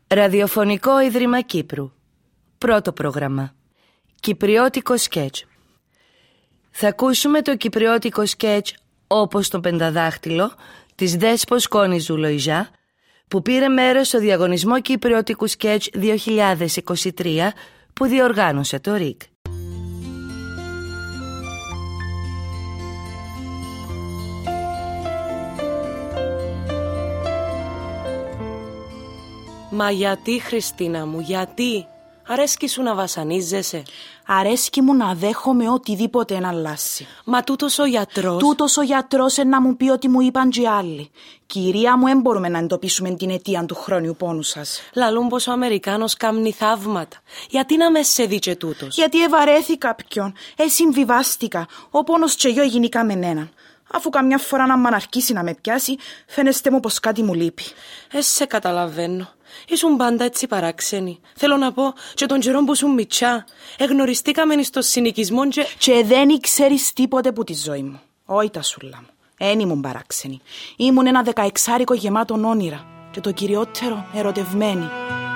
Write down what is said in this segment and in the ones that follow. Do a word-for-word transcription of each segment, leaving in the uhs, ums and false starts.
Ραδιοφωνικό Ίδρυμα Κύπρου. Πρώτο πρόγραμμα. Κυπριώτικο σκέτς. Θα ακούσουμε το κυπριώτικο σκέτς «Όπως το Πενταδάχτυλο» της Δέσπος Κόνιζου Λοϊζά, που πήρε μέρος στο διαγωνισμό Κυπριώτικου σκέτς δύο χιλιάδες είκοσι τρία που διοργάνωσε το ΡΙΚ. Μα γιατί, Χριστίνα μου, γιατί? Αρέσκει σου να βασανίζεσαι? Αρέσκει μου να δέχομαι οτιδήποτε να αλλάσει. Μα τούτος ο γιατρός... Τούτος ο γιατρός να μου πει ότι μου είπαν και άλλοι. Κυρία μου, δεν μπορούμε να εντοπίσουμε την αιτία του χρόνιου πόνου σας. Λαλούν πως ο Αμερικάνος κάμνει θαύματα. Γιατί να με σε δει και τούτος? Γιατί ευαρέθηκα ποιον. Ε, συμβιβάστηκα. Ο πόνος και εγώ γίνηκα με έναν. Αφού καμιά φορά να μ' αναρκήσει να με πιάσει, φαίνεστε μου πως κάτι μου λείπει. Ε, σε καταλαβαίνω. Ήσουν πάντα έτσι παράξενη. Θέλω να πω, και τον καιρό που ήσουν μητσά, εγνωριστήκαμε στο συνοικισμό και... Και δεν ήξερες τίποτε που τη ζωή μου. Όχι τα σούλα μου. Εν ήμουν παράξενη. Ήμουν ένα δεκαεξάρικο γεμάτον όνειρα. Και το κυριότερο, ερωτευμένη.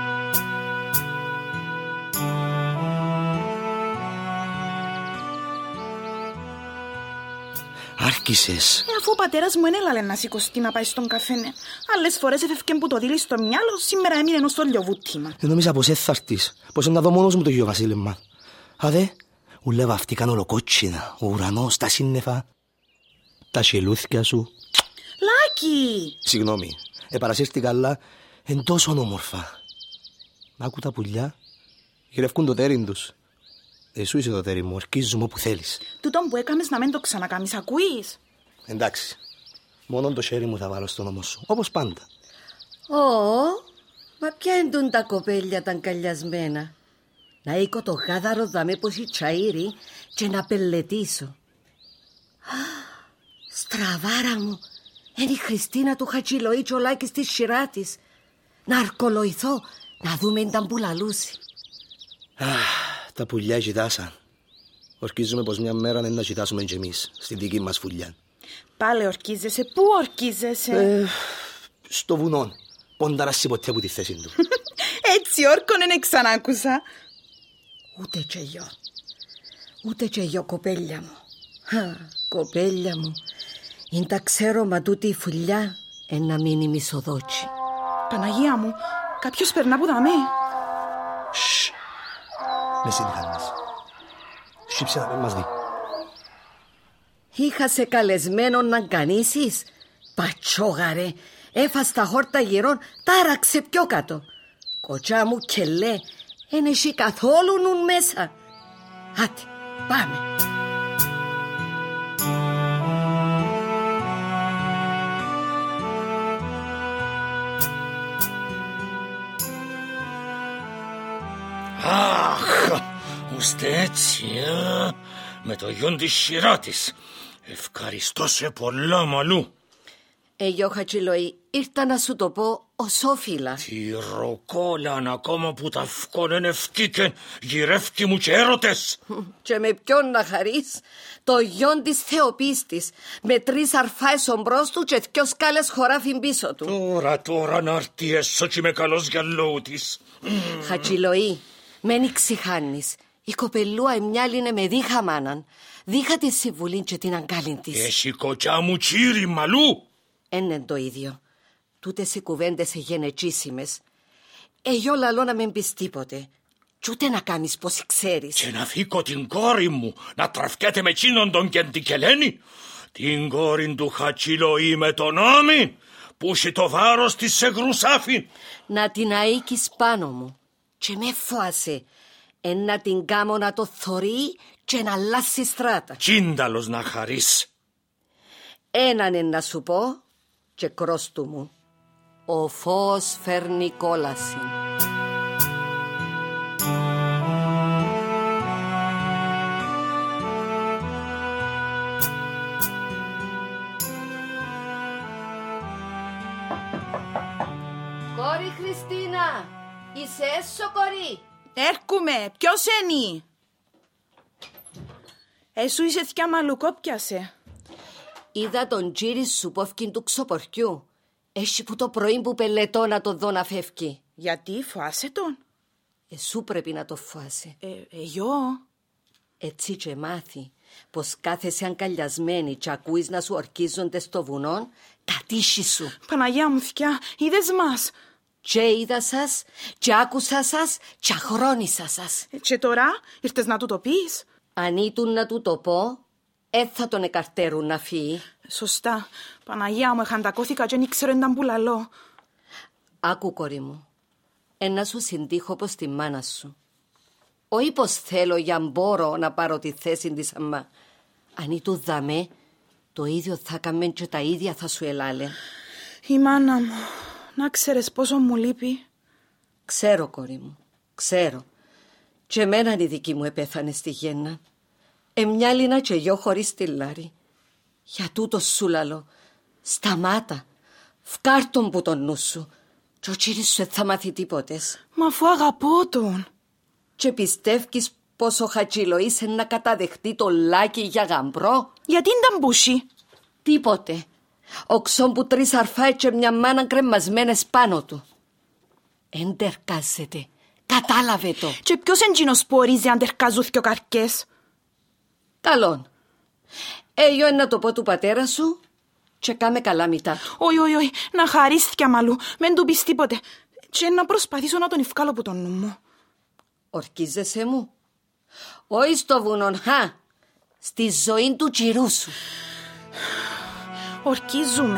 Άρχισες. Ε, αφού ο πατέρας μου ένελαλε να σηκωστεί να πάει στον καφέ. Ναι. Άλλες φορές έφευκε που το δίλη στο μυαλό, σήμερα έμεινε ενός στο λιοβούτημα. Δεν νόμιζα πως έθαρτης, πως να δω μόνος μου το γιο βασίλεμα. Αδε, ουλεύα αυτήκαν ολοκότσινα, ο ουρανός, τα σύννεφα, τα σελούθκια σου. Λάκη! Συγγνώμη, επαρασύρθηκα, αλλά εν τόσο όμορφα. Άκου τα πουλιά, γυρεύκουν το τέριν τους. Εσύ είσαι το τέρι μου, ορκίζουμε όπου θέλεις. Τούτον που έκαμες να μην το ξανακάμεις, ακούεις? Εντάξει, μόνο το χέρι μου θα βάλω στον ώμο σου, όπως πάντα. Ω, μα ποια εντούν τα κοπέλια τα αγκαλιασμένα? Να οίκω το γάδαρο δαμέ πως η τσαΐρι και να πελετήσω. Α, στραβάρα μου, είναι η Χριστίνα του Χατζηλοή και ο Λάκης της σειρά της. Να αρκολοηθώ, να δούμε ήταν που λαλούσει. Τα πουλιά κοιτάσαν. Ορκίζουμε πως μια μέρα να κοιτάσουμε και εμείς στην δική μας φουλιά. Πάλε ορκίζεσαι, πού ορκίζεσαι? Ε, στο βουνό. Πόνταρασαι ποτέ από τη θέση του. Έτσι όρκον δεν ξανάκουσα. Ούτε και εγώ. Ούτε και εγώ, κοπέλια μου. Χα, κοπέλια μου. Είναι τα ξέρω, μα τούτη η φουλιά ένα μείνει μισοδότσι. Παναγία μου, κάποιος περνά που δαμέ. Σσσ. Με συνεχάνεις. Σύψε να μην μας δει. Είχα σε καλεσμένο να κανήσεις. Πατσόγαρε. Έφας τα χόρτα γυρών, τάραξε πιο κάτω. Κοτσά μου και λέ, εν έχει καθόλου νουν μέσα. Άτε, πάμε. Αχ, ώστε έτσι, ε, με το γιον της σειρά της. Ευχαριστώ σε πολλά, μαλού. Εγώ, Χατζηλοή, ήρθα να σου το πω οσόφιλα. Τι ροκόλαν ακόμα που τα φκόνεν ευκήκεν, γυρεύκει μου και έρωτες. Και με ποιον να χαρείς? Το γιον της Θεοπίστης, με τρεις αρφάες μπρος του και δυο σκάλες χωράφιν πίσω του. Τώρα, τώρα να έρθει έσω και με καλός γυαλό της. Χατζηλοή, μεν ηξυχάνεις. Η κοπελούα εμιάλινε με δίχα μάναν. Δίχα τη συμβουλή και την αγκάλιν της. Έχει κοτσά μου τσίρι, μαλού. Είναι το ίδιο. Τούτες οι κουβέντες εγενετσίσιμες. Εγώ λαλώ να μην πεις τίποτε. Κι ούτε να κάνεις πως ξέρεις. Και να φύγω την κόρη μου να τραφκέται με εκείνον τον Κεντικελένη. Την κόρη του Χατζηλοή με τον Άμι που έχει το βάρος της σε γρουσάφι. Να την αίκεις πάνω μου. Και με φόασε. Εν να την κάμω να το θωρεί και να αλλάσει στράτα. Τσίνταλος να χαρείς. Έναν εν να σου πω και κρόστου μου. Ο φως φέρνει κόλαση. Κόρη Χριστίνα, είσαι έσω κορή? Έρχομαι, ποιος είναι? Εσού είσαι θκιά μαλουκό πιάσε. Είδα τον τζίρι σου πόφκιν του ξοποριού. Έχει που το πρωί που πελετώ να το δω να φεύγει. Γιατί, φοάσαι τον? Εσού πρέπει να το φοάσει. Ε, εγιώ. Έτσι και μάθει πως κάθεσαι αγκαλιασμένη και ακούεις να σου ορκίζονται στο βουνό τα τύχη σου. Παναγιά μου θκιά, είδες μας. Και είδα σας, και άκουσα σας, και αχρόνισα σας. Ε, και τώρα ήρθες να του το πεις? Αν ήτουν να του το πω, ε θα τον εκαρτέρουν να φύγει. Σωστά. Παναγιά μου, εχαντακώθηκα και δεν ήξερα ήταν που λαλώ. Άκου, κόρη μου, ένα σου συντύχω πως τη μάνα σου. Όχι πως θέλω για μπορώ να πάρω τη θέση της αμά. Αν ήτου δαμέ, το ίδιο θα έκαμε και τα ίδια θα σου ελάλε. Η μάνα μου, να ξέρεις πόσο μου λείπει. Ξέρω, κόρη μου, ξέρω. Και εμένα η δική μου επέθανε στη γέννα. Εμιάλινα και γιο χωρίς τη Λάρη. Για τούτο σου λαλώ, σταμάτα, φκάρτον που τον νου σου. Και ο κύρις σου θα μάθει τίποτες. Μα αφού αγαπώ τον. Και πιστεύεις πως ο Χατζηλοής να καταδεχτεί το Λάκη για γαμπρό? Γιατί ήταν μπούσι? Τίποτε. Οξόν που τρεις αρφάι και μια μάνα κρεμασμένες πάνω του. Εντερκάζεται. Κατάλαβε το. Και ποιος εντζήνος που ορίζει αν τερκαζούθηκε ο καρκές? Καλόν. Εγώ να το πω του πατέρα σου και κάμε καλά μητά του. Όχι, όχι, όχι. Να χαρίστηκε αμαλού. Μεν του πεις τίποτε. Και να προσπαθήσω να τον ευκάλω από τον νου μου. Ορκίζεσαι μου? Όχι στο βουνόν, χα. Στη ζωή του τσιρού σου. Ορκίζουμε.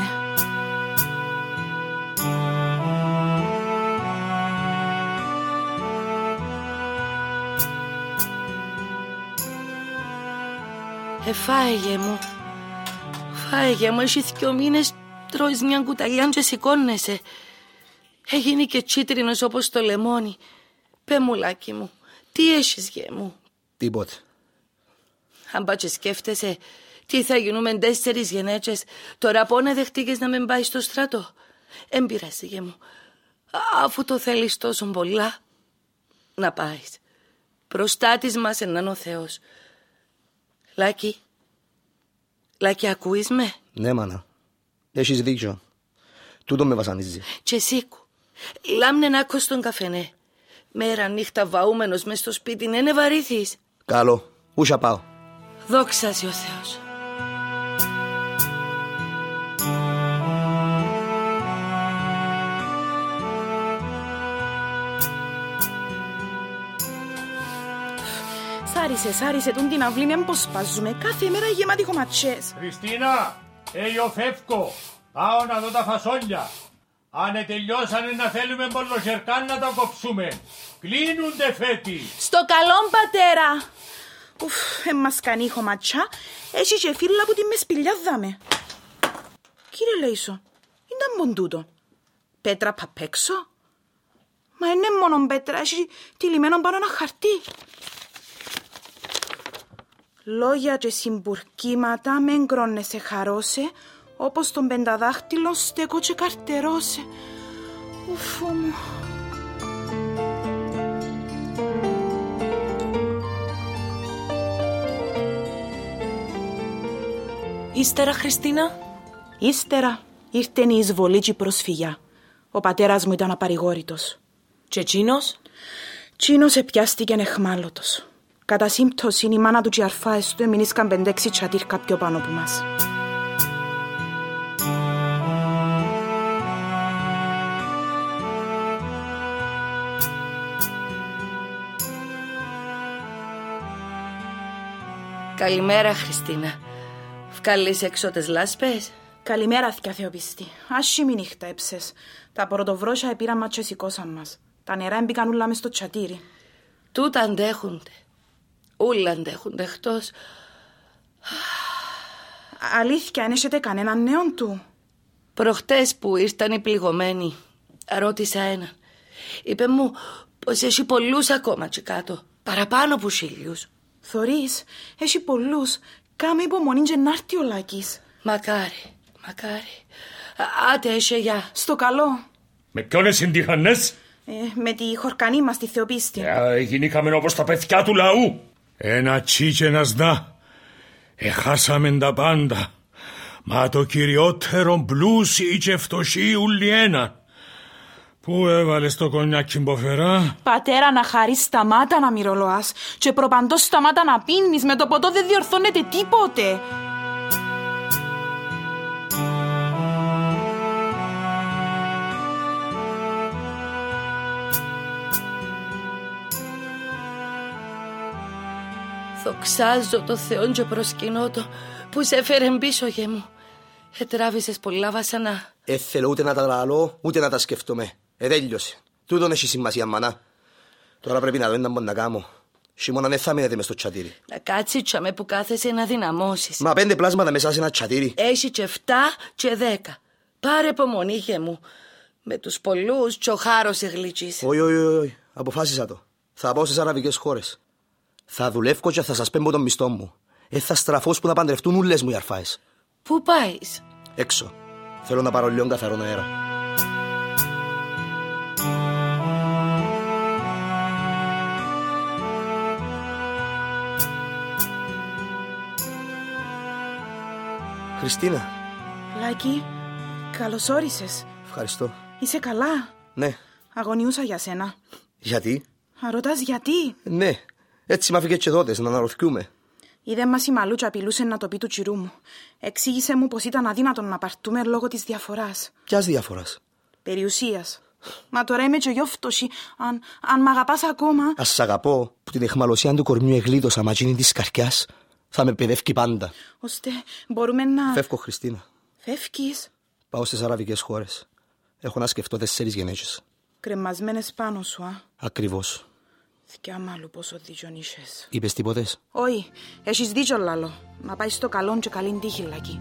Εφάεγε μου. Φάεγε μου, έχει δυο μήνες τρώεις μια κουταλιά και σηκώνεσαι. Έγινε και τσίτρινος όπως το λεμόνι. Πε μου, Λάκη μου, τι έχεις γε μου? Τίποτε. Αν πάτσε σκέφτεσαι τι θα γίνουμε τέσσερις γενέτσες, τώρα πόνε δεχτήκες να με πάει στο στρατό? Εν πειράζει γε μου, αφού το θέλεις τόσο πολλά, να πάεις. Προστάτης μας ενάν ο Θεός. Λάκη, Λάκη, ακούεις με? Ναι, μάνα. Έχεις δίκιο. Τούτο με βασανίζει. Και σήκου, λάμνε να άκω στον καφενέ. Μέρα νύχτα βαούμενος μες στο σπίτι, ναι, ναι βαρύθεις. Καλό, ούσα πάω. Δόξασαι ο Θεός. Σάρισε, σάρισε τον την αυλή, μην πως σπάζουμε. Κάθε μέρα γεμάτη κομματσές. Χριστίνα, εγώ φεύγω. Πάω να δω τα φασόλια. Αν τελειώσανε να θέλουμε πολλοσερκάν να τα κόψουμε. Κλείνουνται φέτη. Στο καλόν, πατέρα. Ουφ, εμάς κάνει χωματσά. Έχει και φύλλα που τη με σπηλιάδαμε. Κύριε Λέησο, ήταν μοντούτο. Πέτρα παπέξω. Μα είναι μόνο πέτρα, έχει τυλιγμένο πάνω ένα χαρτί. Λόγια και συμπουρκίματα με εγκρώνεσαι χαρώσε, όπως τον πενταδάχτυλο στέκω και καρτερώσε. Ουφού μου. Ύστερα, Χριστίνα? Ύστερα ήρθε η εισβολή και η προσφυγιά. Ο πατέρας μου ήταν απαρηγόρητος. Και εκείνος? Τσίνος επιάστηκε εχμάλωτος. Κατά σύμπτωση η μάνα του και οι αρφάες του εμεινήσκαν πεντέξι τσατήρκα πιο πάνω από μας. Καλημέρα, Χριστίνα. Βγάλεις έξω τις λάσπες? Καλημέρα, θκιά Θεοπιστή. Άσχημη νύχτα έψες. Τα πρωτοβρόσια επήραν μας και σηκώσαν μας. Τα νερά έμπηκαν ούλα μες στο τσατήρι. Τούτα αντέχονται. Ούλα αντέχονται εκτός. Αλήθεια, αν έχετε κανέναν νέον του? Προχτές που ήρθαν οι πληγωμένοι, ρώτησα έναν. Είπε μου πως έχει πολλούς ακόμα και κάτω. Παραπάνω από χίλιους. Θωρείς, έχει πολλούς. Κάμε υπομονή και να έρθει ο Λάκης. Μακάρι, μακάρι. Άτε, έχει γεια. Στο καλό. Με ποιον συντυχανές? Ε, με τη χορκανή μας τη Θεοπίστη. Ε, γινήκαμε όπως τα παιδιά του λαού. Ένα τσι και ένα σδά. Εχάσαμε τα πάντα. Μα το κυριότερο πλούσιοι και φτωχοί ούλοι ένα. Πού έβαλες το κονιάκι μποφερά? Πατέρα, να χαρείς, σταμάτα να μυρολοάς. Και προπαντός σταμάτα να πίνεις. Με το ποτό δεν διορθώνεται τίποτε. Δοξάζω το Θεόν και προσκυνώ το που σε έφερε πίσω γε μου. Ετράβησες πολλά βασανά. Ε, θέλω ούτε να τα λαλώ, ούτε να τα σκεφτούμε. Ε, τέλειωσε. Τούτον έχει σημασία, μανά. Τώρα πρέπει να δω να μπορώ να κάνω. Σιμώνα δεν θα μείνετε μες στο τσατήρι. Να κάτσεις τσαμέ που κάθεσαι να δυναμώσεις. Μα πέντε πλάσματα μέσα σε ένα τσατήρι. Έχει και εφτά και δέκα. Πάρε υπομονή γε μου. Με τους πολλούς και ο χάρος εγλυκείς. Όχι, όχι, όχι. Αποφάσισα το. Θα πάω στις αραβικές χώρες. Θα δουλεύω και θα σας πέμπω τον μισθό μου. Ε, θα στραφώ που να παντρευτούν ούλες μου οι αρφάες. Πού πάεις? Έξω. Θέλω να πάρω λίγο καθαρόν αέρα. Χριστίνα. Λάκη, καλώς όρισες. Ευχαριστώ. Είσαι καλά? Ναι. Αγωνιούσα για σένα. Γιατί? Ρωτάς γιατί? Ναι. Έτσι μ' άφηκε και δότες να αναρωθιούμε. Είδε μας η Μαλούτσα απειλούσε να το πει του τσιρού μου. Εξήγησε μου πως ήταν αδύνατο να παρτούμε λόγω της διαφοράς. Ποιας διαφοράς? Περιουσίας. Μα τώρα είμαι και εγώ φτωχή. Αν, αν μ' αγαπάς ακόμα. Ας σ' αγαπώ που την εχμαλωσία του κορμιού εγλίτωσα ματζίνη της καρκιάς. Θα με παιδεύει πάντα. Ώστε μπορούμε να... Φεύγω, Χριστίνα. Φεύγεις? Πάω στις αραβικές χώρες. Έχω να σκεφτώ τέσσερις γενέτσες. Κρεμασμένες πάνω σου, α. Ακριβώς. Θκιά μάλλου πόσο δίκιον είχες. Είπες τίποτες? Όχι, έχεις δίκιο λάλο. Να πάει στο καλό και καλήν τύχη, Λάκη.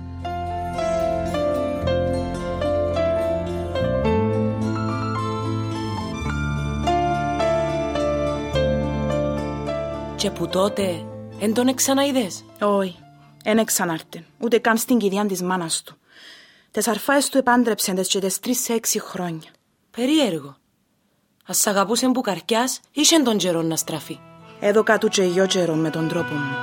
Και που τότε εν τον εξαναείδες? Όχι, εν εξανάρτην. Ούτε καν στην κηδεία της μάνας του. Τες αρφάες του επάντρεψεν τες και τες τρεις σε έξι χρόνια. Περίεργο. Ας σ' αγαπούσεν που καρκιάς, είσεν τον καιρό να στραφεί. Έδωκα του και γιο καιρό με τον τρόπο μου.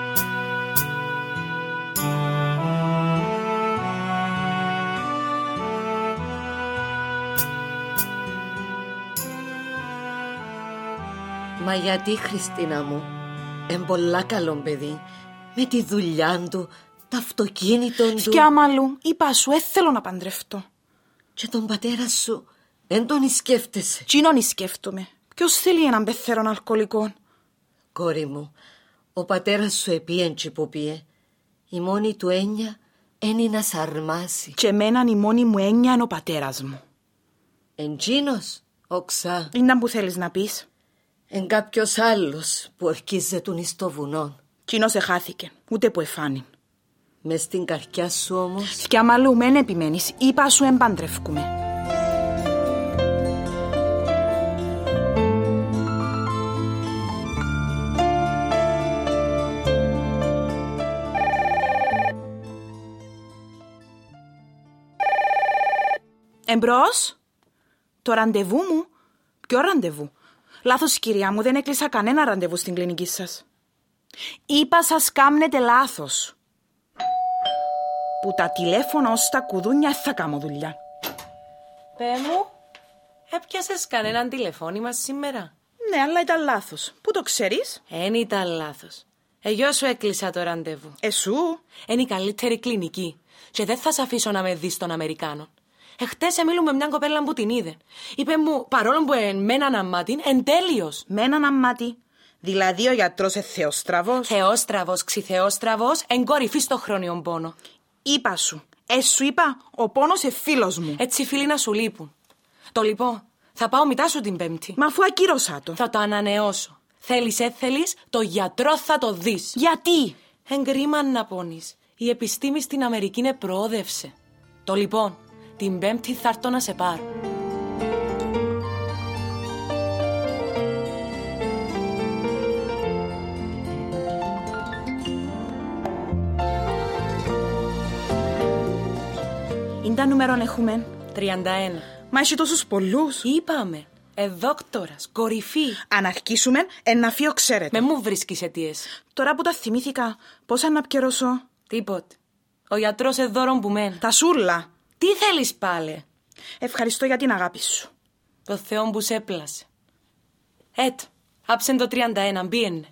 Μα γιατί, Χριστίνα μου? Εν πολλά καλό παιδί. Με τη δουλειά του, το αυτοκίνητο του. Θκιά μάλλου, είπα σου, έθελω να παντρευτώ. Και τον πατέρα σου, εν τον σκέφτεσαι. Τσίνον σκέφτομαι. Ποιος θέλει έναν πεθερόν αλκοολικό? Κόρη μου, ο πατέρας σου επίεν τσι που πιέ. Η μόνη του έννοια είναι να σ' αρμάσει. Και εμέναν η μόνη μου έννοια είναι ο πατέρας μου. Εν τσίνος, οξά. Είναι που θέλεις να πεις? Εν κάποιος άλλος που ορκίζετουν εις το βουνό. Τσίνος εχάθηκε, ούτε που εφάνει. Μες στην καρκιά σου όμως. Θκιά μαλλού, μεν επιμένεις, είπα σου εμπαντρεύκουμε. Εμπρός, το ραντεβού μου? Ποιο ραντεβού? Λάθος, κυρία μου, δεν έκλεισα κανένα ραντεβού στην κλινική σας. Είπα σας κάμνετε λάθος. Που τα τηλέφωνα ως τα κουδούνια θα κάνω δουλειά. Πέ μου, έπιασες κανέναν τηλεφώνημα σήμερα? Ναι, αλλά ήταν λάθος. Πού το ξέρεις? Εν ήταν λάθος. Εγώ σου έκλεισα το ραντεβού. Εσού? Είναι η καλύτερη κλινική και δεν θα σ' αφήσω να με δεις των Αμερικάνων. Εχτες εμίλουμε με μια κοπέλα που την είδε. Είπε μου, παρόλο που εν με έναν αμμάτιν, εν τέλειος. Με έναν αμμάτι. Δηλαδή ο γιατρός είναι θεόστραβος. Θεόστραβος, ξιθεόστραβος, εν κορυφή στο χρόνιο πόνο. Είπα σου. Εσού είπα, ο πόνος είναι φίλος μου. Έτσι φίλοι να σου λείπουν. Το λοιπόν, θα πάω μητά σου την Πέμπτη. Μα αφού ακύρωσα το. Θα το ανανεώσω. Θέλεις έθελεις, το γιατρό θα το δεις. Γιατί? Εν κρίμα να πόνεις. Η επιστήμη στην Αμερική είναι προόδευσε. Το λοιπόν, την Πέμπτη θα έρθω να σε πάρω. Είναι τα νούμερο έχουμε? τριάντα ένα. Μα έχει τόσους πολλούς. Είπαμε. Ε, δόκτορας, κορυφή. Αν αρχίσουμε, ένα φύο ξέρετε. Με μου βρίσκεις αιτίες. Τώρα που τα θυμήθηκα, πώς να πιερώσω? Τίποτε. Ο γιατρός εδώρον που μεν. Τα σούρλα. Τι θέλεις πάλι? Ευχαριστώ για την αγάπη σου. Το Θεό που σε έπλασε. Έτ, άψεν το τριάντα ένα, μπίενε.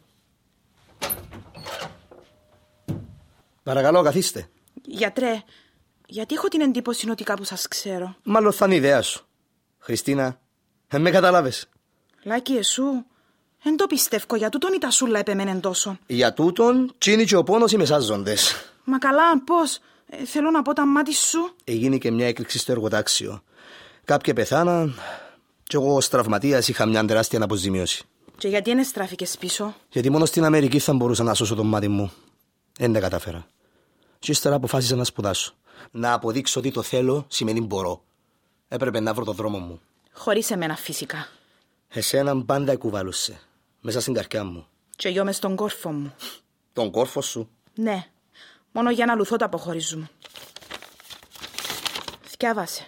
Παρακαλώ, καθίστε. Γιατρέ, γιατί έχω την εντύπωση ότι κάπου σας ξέρω. Μάλλον θα είναι η ιδέα σου. Χριστίνα, δεν με καταλάβες. Λάκη, εσού, εν το πιστεύω, για τούτον η τασούλα επεμένεν τόσο. Για τούτον, τσίνη και ο πόνος οι μεσάζοντες. Μα καλά, πώς. Ε, θέλω να πω τα μάτι σου. Έγινε και μια έκρηξη στο εργοτάξιο. Κάποιοι πεθάναν και εγώ ως τραυματίας είχα μια τεράστια αποζημίωση. Και γιατί δεν στράφηκες πίσω? Γιατί μόνο στην Αμερική θα μπορούσα να σώσω το μάτι μου. Δεν τα κατάφερα. Και ύστερα αποφάσισα να σπουδάσω. Να αποδείξω ότι το θέλω σημαίνει μπορώ. Έπρεπε να βρω το δρόμο μου. Χωρίς εμένα φυσικά. Εσέναν πάντα εκουβαλούσε. Μέσα στην καρδιά μου. Και εγώ μες στον κόρφο μου. Τον κόρφο σου? Ναι. Μόνο για να λουθώ τα αποχωρίζουμε. Θκιάβασε.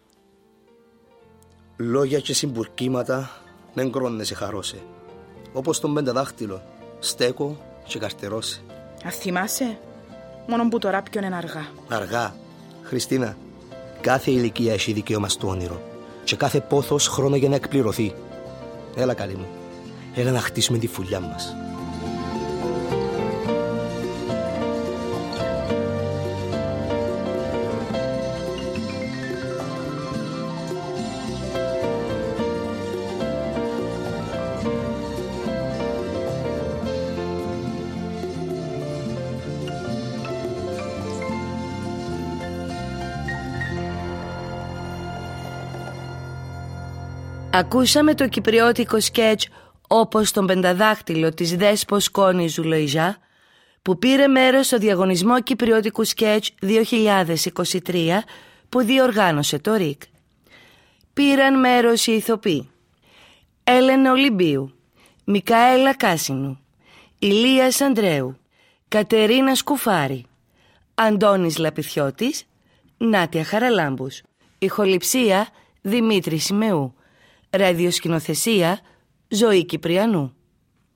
Λόγια και συμπουρκίματα μεν κρώνεσαι χαρώσε. Όπως τον πενταδάχτυλο. Στέκω και καρτερώσε. Αν θυμάσαι, μόνο που τώρα πιον είναι αργά. Αργά. Χριστίνα, κάθε ηλικία έχει δικαίωμα στο όνειρο. Και κάθε πόθος χρόνο για να εκπληρωθεί. Έλα καλή μου. Έλα να χτίσουμε τη φουλιά μας. Ακούσαμε το κυπριώτικο σκέτς «Όπως τον πενταδάχτυλο» της Δέσπος Κόνης Ζουλοϊζά, που πήρε μέρος στο διαγωνισμό κυπριώτικου σκέτς δύο χιλιάδες είκοσι τρία που διοργάνωσε το ΡΙΚ. Πήραν μέρος οι ηθοποιοί Έλενα Ολυμπίου, Μικαέλα Κάσινου, Ηλίας Ανδρέου, Κατερίνα Σκουφάρη, Αντώνης Λαπιθιώτης, Νάτια Χαραλάμπους. Ηχοληψία Δημήτρη Σιμεού. Ραδιοσκηνοθεσία Ζωή Κυπριανού.